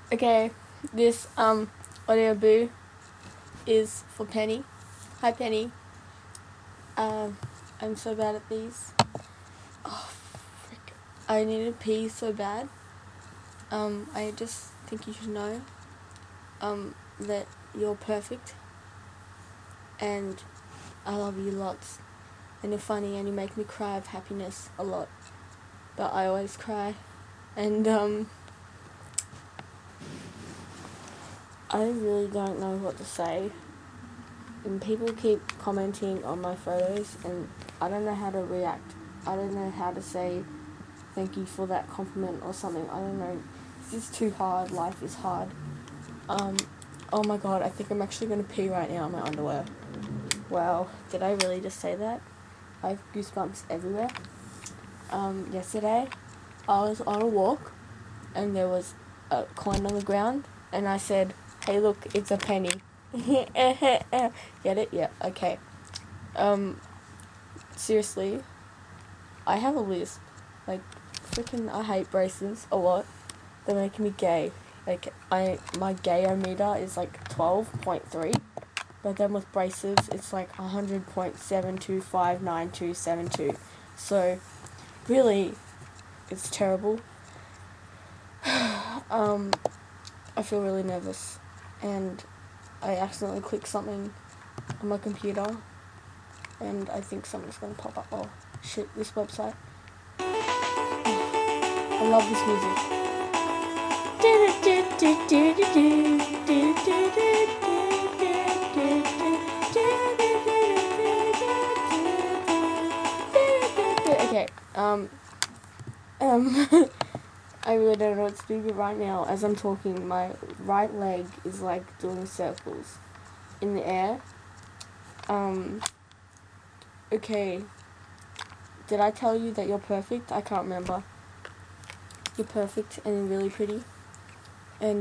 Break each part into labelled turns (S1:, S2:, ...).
S1: Okay, this audio boo is for Penny. Hi Penny. I'm so bad at these. Oh, frick. I need to pee so bad. I just think you should know that you're perfect and I love you lots. And you're funny and you make me cry of happiness a lot. But I always cry. And I really don't know what to say. And people keep commenting on my photos and I don't know how to react. I don't know how to say thank you for that compliment or something. I don't know. This is too hard. Life is hard. Oh my god, I think I'm actually going to pee right now in my underwear. Wow, did I really just say that? I have goosebumps everywhere. Yesterday, I was on a walk and there was a coin on the ground and I said, hey look, it's a penny. Get it? Yeah, okay. Seriously, I have a lisp. Like, freaking, I hate braces a lot. They're making me gay. Like, my gayometer is like 12.3, but then with braces, it's like 100.7259272. So, really, it's terrible. I feel really nervous, and I accidentally clicked something on my computer, and I think something's gonna pop up. Oh, shit, this website. I love this music. Okay, I really don't know what to do, but right now, as I'm talking, my right leg is like doing circles in the air. Okay, did I tell you that you're perfect? I can't remember. You're perfect and you're really pretty. And,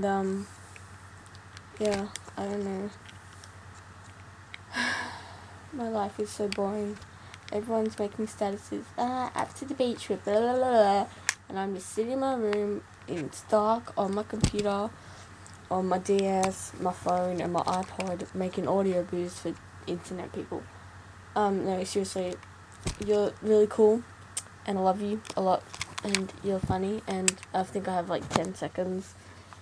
S1: yeah, I don't know. My life is so boring. Everyone's making statuses, up to the beach trip, blah, blah, blah, blah. And I'm just sitting in my room, in dark, on my computer, on my DS, my phone, and my iPod, making audio boos for internet people. No, seriously, you're really cool, and I love you a lot, and you're funny, and I think I have like 10 seconds.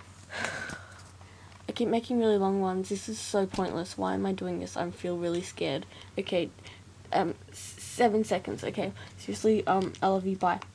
S1: I keep making really long ones. This is so pointless. Why am I doing this? I feel really scared. Okay, 7 seconds. Okay, seriously, I love you. Bye.